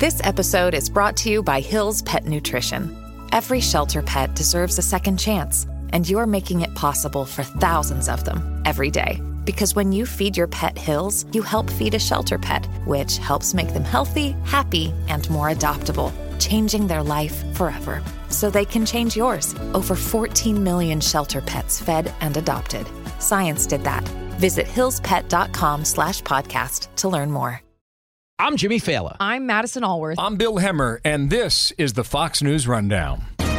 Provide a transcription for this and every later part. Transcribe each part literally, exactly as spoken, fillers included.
This episode is brought to you by Hill's Pet Nutrition. Every shelter pet deserves a second chance, and you're making it possible for thousands of them every day. Because when you feed your pet Hill's, you help feed a shelter pet, which helps make them healthy, happy, and more adoptable, changing their life forever. So they can change yours. Over fourteen million shelter pets fed and adopted. Science did that. Visit hillspet.com slash podcast to learn more. I'm Jimmy Fallon. I'm Madison Allworth. I'm Bill Hemmer, and this is the Fox News Rundown.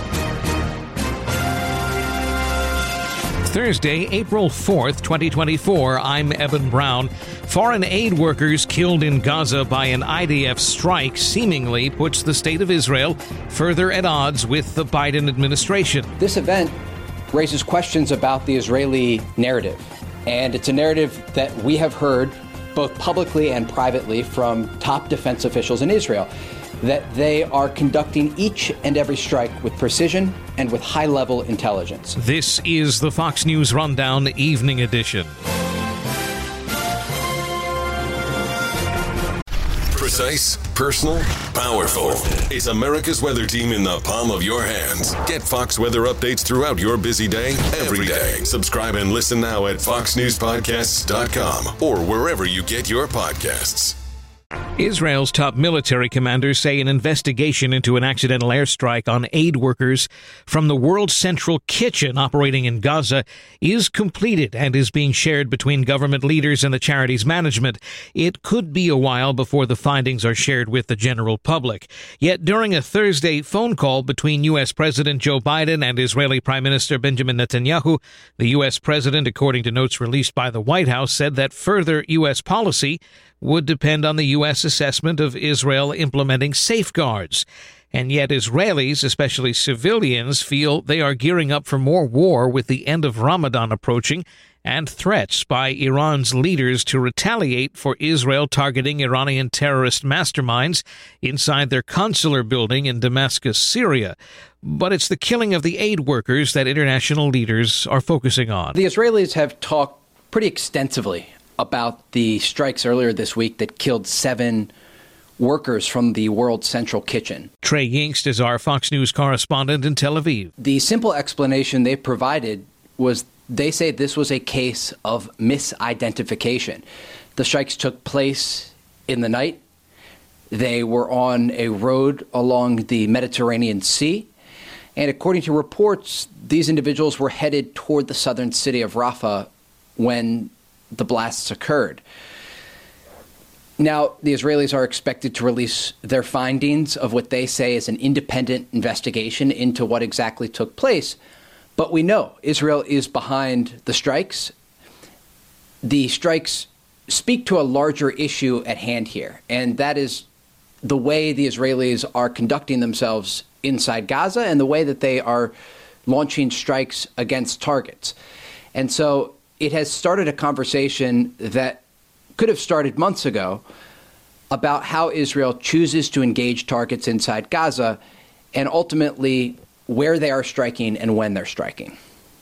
Thursday, April fourth, twenty twenty-four. I'm Evan Brown. Foreign aid workers killed in Gaza by an I D F strike seemingly puts the state of Israel further at odds with the Biden administration. This event raises questions about the Israeli narrative, and it's a narrative that we have heard both publicly and privately from top defense officials in Israel, that they are conducting each and every strike with precision and with high-level intelligence. This is the Fox News Rundown Evening Edition. Precise, personal, powerful. It's America's weather team in the palm of your hands. Get Fox weather updates throughout your busy day, every day. Subscribe and listen now at fox news podcasts dot com or wherever you get your podcasts. Israel's top military commanders say an investigation into an accidental airstrike on aid workers from the World Central Kitchen operating in Gaza is completed and is being shared between government leaders and the charity's management. It could be a while before the findings are shared with the general public. Yet during a Thursday phone call between U S. President Joe Biden and Israeli Prime Minister Benjamin Netanyahu, the U S. president, according to notes released by the White House, said that further U S policy would depend on the U S assessment of Israel implementing safeguards. And yet Israelis, especially civilians, feel they are gearing up for more war with the end of Ramadan approaching and threats by Iran's leaders to retaliate for Israel targeting Iranian terrorist masterminds inside their consular building in Damascus, Syria. But it's the killing of the aid workers that international leaders are focusing on. The Israelis have talked pretty extensively about the strikes earlier this week that killed seven workers from the World Central Kitchen. Trey Yingst is our Fox News correspondent in Tel Aviv. The simple explanation they provided was they say this was a case of misidentification. The strikes took place in the night. They were on a road along the Mediterranean Sea. And according to reports, these individuals were headed toward the southern city of Rafah when the blasts occurred. Now, the Israelis are expected to release their findings of what they say is an independent investigation into what exactly took place. But we know Israel is behind the strikes. The strikes speak to a larger issue at hand here, and that is the way the Israelis are conducting themselves inside Gaza and the way that they are launching strikes against targets. And so it has started a conversation that could have started months ago about how Israel chooses to engage targets inside Gaza and ultimately where they are striking and when they're striking.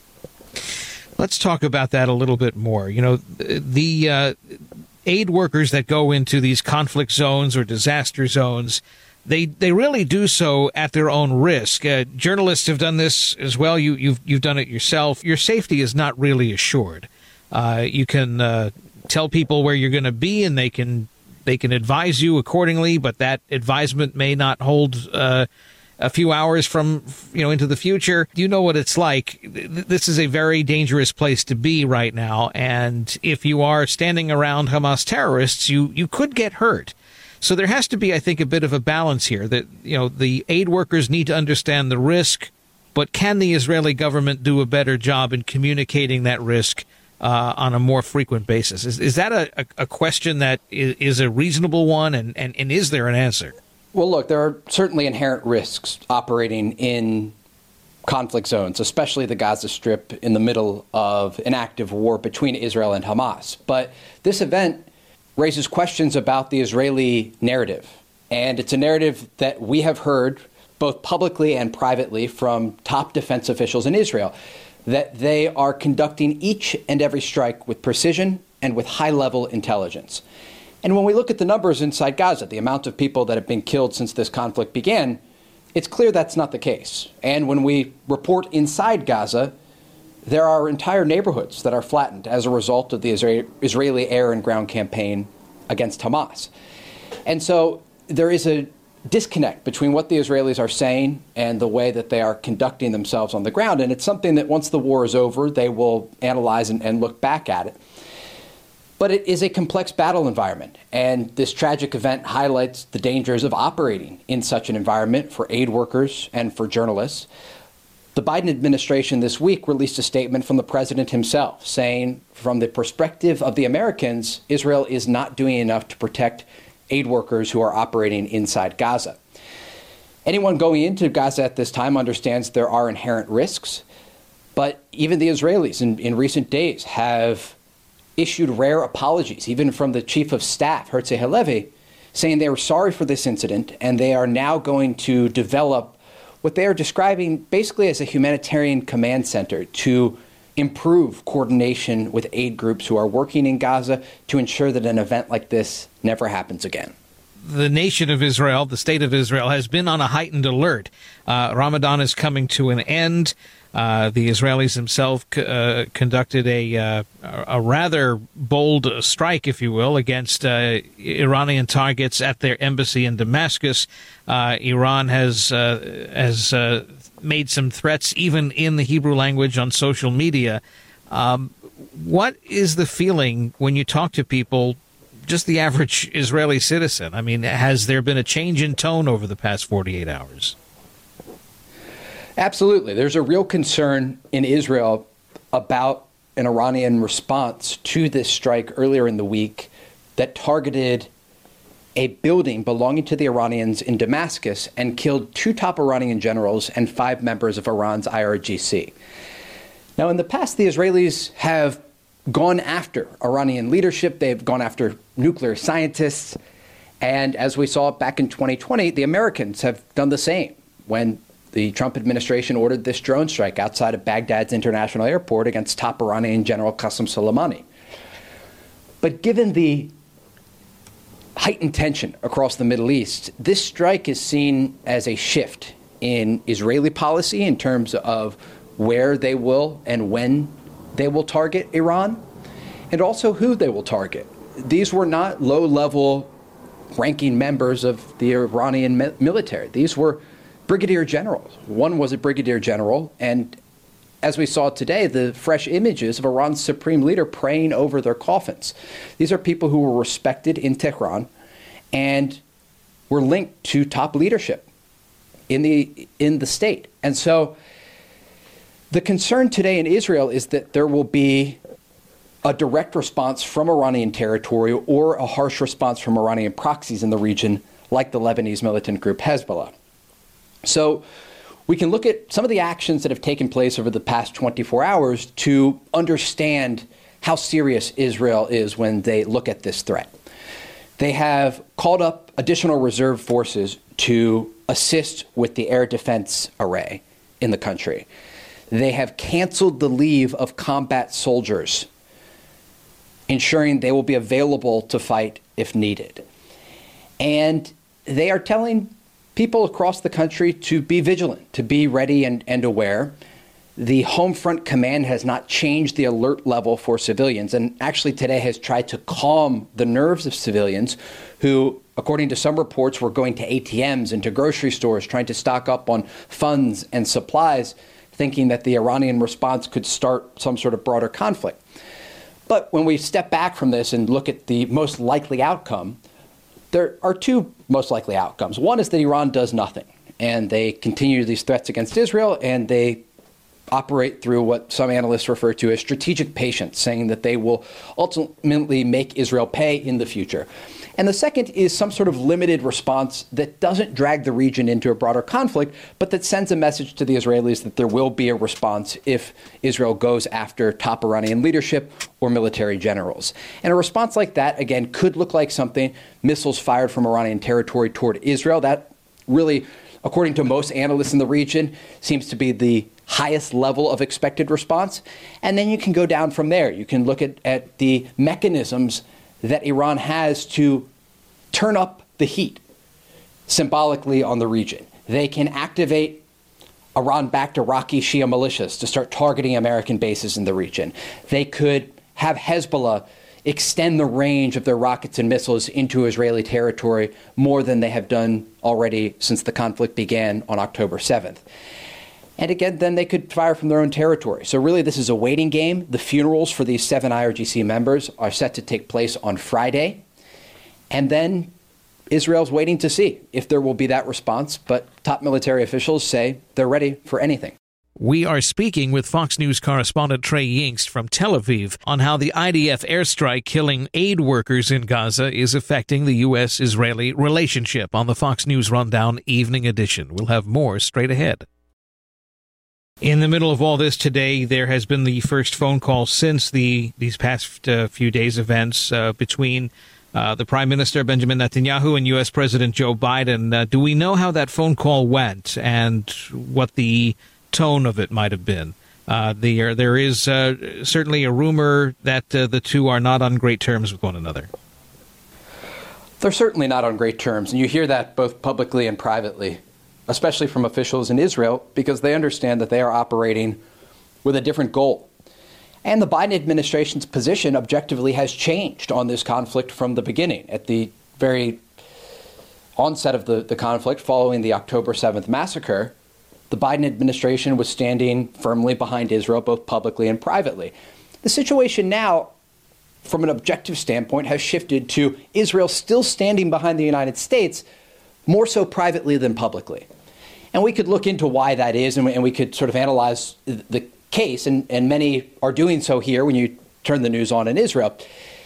Let's talk about that a little bit more. You know, the uh, aid workers that go into these conflict zones or disaster zones, they they really do so at their own risk. Uh, journalists have done this as well. You, you've you've done it yourself. Your safety is not really assured. Uh, you can uh, tell people where you're going to be, and they can they can advise you accordingly. But that advisement may not hold uh, a few hours from you know into the future. You know what it's like. This is a very dangerous place to be right now, and if you are standing around Hamas terrorists, you you could get hurt. So there has to be, I think, a bit of a balance here that, you know, the aid workers need to understand the risk, but can the Israeli government do a better job in communicating that risk uh, on a more frequent basis? Is, is that a, a question that is, is a reasonable one, and, and, and is there an answer? Well, look, there are certainly inherent risks operating in conflict zones, especially the Gaza Strip in the middle of an active war between Israel and Hamas. But this event raises questions about the Israeli narrative. And it's a narrative that we have heard both publicly and privately from top defense officials in Israel, that they are conducting each and every strike with precision and with high-level intelligence. And when we look at the numbers inside Gaza, the amount of people that have been killed since this conflict began, it's clear that's not the case. And when we report inside Gaza, there are entire neighborhoods that are flattened as a result of the Israeli air and ground campaign against Hamas. And so there is a disconnect between what the Israelis are saying and the way that they are conducting themselves on the ground. And it's something that once the war is over, they will analyze and, and look back at it. But it is a complex battle environment. And this tragic event highlights the dangers of operating in such an environment for aid workers and for journalists. The Biden administration this week released a statement from the president himself saying, from the perspective of the Americans, Israel is not doing enough to protect aid workers who are operating inside Gaza. Anyone going into Gaza at this time understands there are inherent risks, but even the Israelis in, in recent days have issued rare apologies, even from the chief of staff, Herzi Halevi, saying they were sorry for this incident and they are now going to develop what they are describing basically as a humanitarian command center to improve coordination with aid groups who are working in Gaza to ensure that an event like this never happens again. The nation of Israel, the state of Israel, has been on a heightened alert. Uh, Ramadan is coming to an end. Uh, the Israelis themselves uh, conducted a uh, a rather bold strike, if you will, against uh, Iranian targets at their embassy in Damascus. Uh, Iran has uh, has uh, made some threats, even in the Hebrew language, on social media. Um, what is the feeling when you talk to people, just the average Israeli citizen? I mean, has there been a change in tone over the past forty-eight hours? Absolutely. There's a real concern in Israel about an Iranian response to this strike earlier in the week that targeted a building belonging to the Iranians in Damascus and killed two top Iranian generals and five members of Iran's I R G C. Now, in the past, the Israelis have gone after Iranian leadership. They've gone after nuclear scientists. And as we saw back in twenty twenty, the Americans have done the same when the Trump administration ordered this drone strike outside of Baghdad's international airport against top Iranian General Qasem Soleimani. But given the heightened tension across the Middle East, this strike is seen as a shift in Israeli policy in terms of where they will and when they will target Iran, and also who they will target. These were not low-level ranking members of the Iranian mi- military. These were brigadier generals. One was a brigadier general, and as we saw today, the fresh images of Iran's supreme leader praying over their coffins. These are people who were respected in Tehran and were linked to top leadership in the in the state. And so the concern today in Israel is that there will be a direct response from Iranian territory or a harsh response from Iranian proxies in the region, like the Lebanese militant group Hezbollah. So we can look at some of the actions that have taken place over the past twenty-four hours to understand how serious Israel is when they look at this threat. They have called up additional reserve forces to assist with the air defense array in the country. They have canceled the leave of combat soldiers, ensuring they will be available to fight if needed. And they are telling people across the country to be vigilant, to be ready and, and aware. The Home Front Command has not changed the alert level for civilians, and actually today has tried to calm the nerves of civilians who, according to some reports, were going to A T Ms and to grocery stores trying to stock up on funds and supplies, thinking that the Iranian response could start some sort of broader conflict. But when we step back from this and look at the most likely outcome, there are two most likely outcomes. One is that Iran does nothing, and they continue these threats against Israel, and they operate through what some analysts refer to as strategic patience, saying that they will ultimately make Israel pay in the future. And the second is some sort of limited response that doesn't drag the region into a broader conflict, but that sends a message to the Israelis that there will be a response if Israel goes after top Iranian leadership or military generals. And a response like that, again, could look like something, missiles fired from Iranian territory toward Israel. That really, according to most analysts in the region, seems to be the highest level of expected response. And then you can go down from there. You can look at, at the mechanisms that Iran has to turn up the heat symbolically on the region. They can activate Iran-backed Iraqi Shia militias to start targeting American bases in the region. They could have Hezbollah extend the range of their rockets and missiles into Israeli territory more than they have done already since the conflict began on October seventh. And again, then they could fire from their own territory. So really, this is a waiting game. The funerals for these seven I R G C members are set to take place on Friday. And then Israel's waiting to see if there will be that response. But top military officials say they're ready for anything. We are speaking with Fox News correspondent Trey Yingst from Tel Aviv on how the I D F airstrike killing aid workers in Gaza is affecting the U S Israeli relationship on the Fox News Rundown Evening Edition. We'll have more straight ahead. In the middle of all this today, there has been the first phone call since the these past uh, few days' events uh, between uh, the Prime Minister Benjamin Netanyahu and U S President Joe Biden. Uh, do we know how that phone call went and what the tone of it might have been? Uh, the, there is uh, certainly a rumor that uh, the two are not on great terms with one another. They're certainly not on great terms, and you hear that both publicly and privately, especially from officials in Israel, because they understand that they are operating with a different goal. And the Biden administration's position objectively has changed on this conflict from the beginning. At the very onset of the, the conflict following the October seventh massacre, the Biden administration was standing firmly behind Israel, both publicly and privately. The situation now, from an objective standpoint, has shifted to Israel still standing behind the United States, more so privately than publicly. And we could look into why that is, and we, and we could sort of analyze the case, and, and many are doing so here when you turn the news on in Israel.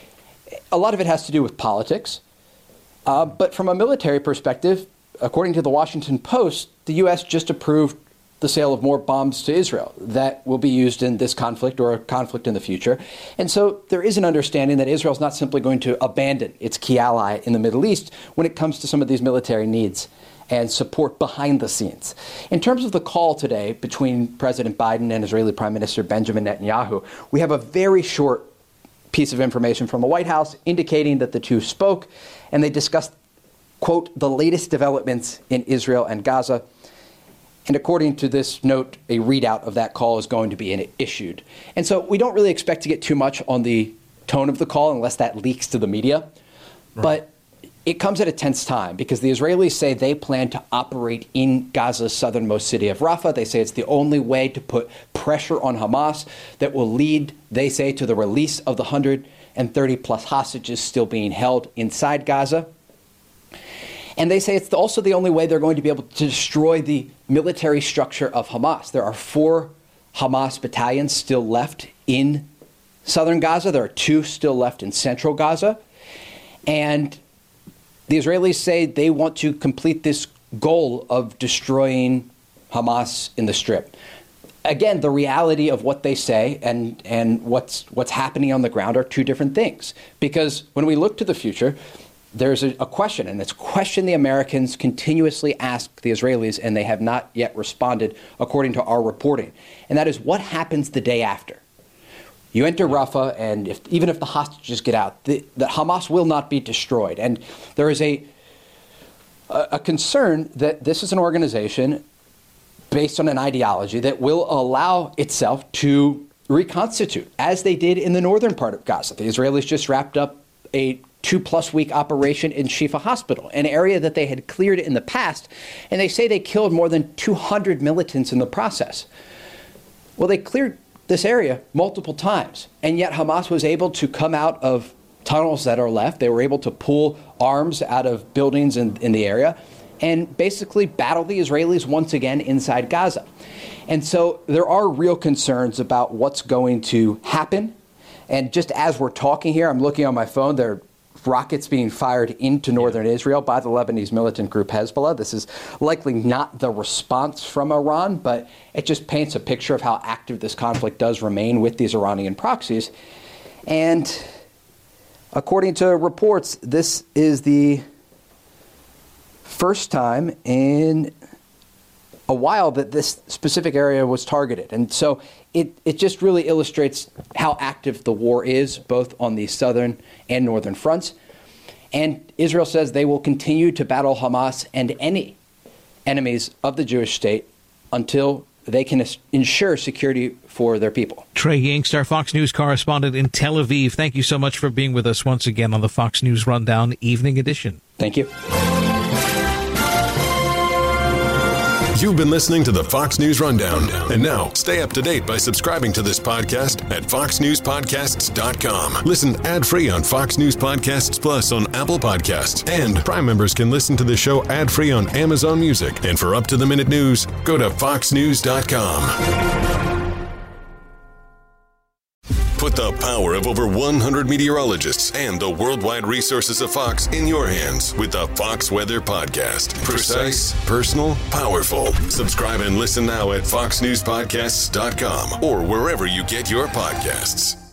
A lot of it has to do with politics. Uh, but from a military perspective, according to the Washington Post, the U S just approved the sale of more bombs to Israel that will be used in this conflict or a conflict in the future. And so there is an understanding that Israel is not simply going to abandon its key ally in the Middle East when it comes to some of these military needs and support behind the scenes. In terms of the call today between President Biden and Israeli Prime Minister Benjamin Netanyahu, we have a very short piece of information from the White House indicating that the two spoke and they discussed, quote, the latest developments in Israel and Gaza. And according to this note, a readout of that call is going to be issued. And so we don't really expect to get too much on the tone of the call unless that leaks to the media. Right. But it comes at a tense time because the Israelis say they plan to operate in Gaza's southernmost city of Rafah. They say it's the only way to put pressure on Hamas that will lead, they say, to the release of the one hundred thirty plus hostages still being held inside Gaza. And they say it's also the only way they're going to be able to destroy the military structure of Hamas. There are four Hamas battalions still left in southern Gaza. There are two still left in central Gaza. And the Israelis say they want to complete this goal of destroying Hamas in the Strip. Again, the reality of what they say and, and what's, what's happening on the ground are two different things. Because when we look to the future, there's a, a question, and it's a question the Americans continuously ask the Israelis, and they have not yet responded according to our reporting. And that is, what happens the day after? You enter Rafah, and if, even if the hostages get out, the, the Hamas will not be destroyed. And there is a, a, a concern that this is an organization based on an ideology that will allow itself to reconstitute, as they did in the northern part of Gaza. The Israelis just wrapped up a two-plus week operation in Shifa Hospital, an area that they had cleared in the past, and they say they killed more than two hundred militants in the process. Well, they cleared this area multiple times, and yet Hamas was able to come out of tunnels that are left. They were able to pull arms out of buildings in, in the area and basically battle the Israelis once again inside Gaza. And so there are real concerns about what's going to happen. And just as we're talking here, I'm looking on my phone, there are rockets being fired into northern yeah. Israel by the Lebanese militant group Hezbollah. This is likely not the response from Iran, but it just paints a picture of how active this conflict does remain with these Iranian proxies. And according to reports, this is the first time in a while that this specific area was targeted. And so it, it just really illustrates how active the war is, both on the southern and northern fronts. And Israel says they will continue to battle Hamas and any enemies of the Jewish state until they can ensure security for their people. Trey Yingst, our Fox News correspondent in Tel Aviv, thank you so much for being with us once again on the Fox News Rundown Evening Edition. Thank you. You've been listening to the Fox News Rundown. And now, stay up to date by subscribing to this podcast at fox news podcasts dot com. Listen ad-free on Fox News Podcasts Plus on Apple Podcasts. And Prime members can listen to the show ad-free on Amazon Music. And for up-to-the-minute news, go to fox news dot com. Put the power of over one hundred meteorologists and the worldwide resources of Fox in your hands with the Fox Weather Podcast. Precise, personal, powerful. Subscribe and listen now at fox news podcasts dot com or wherever you get your podcasts.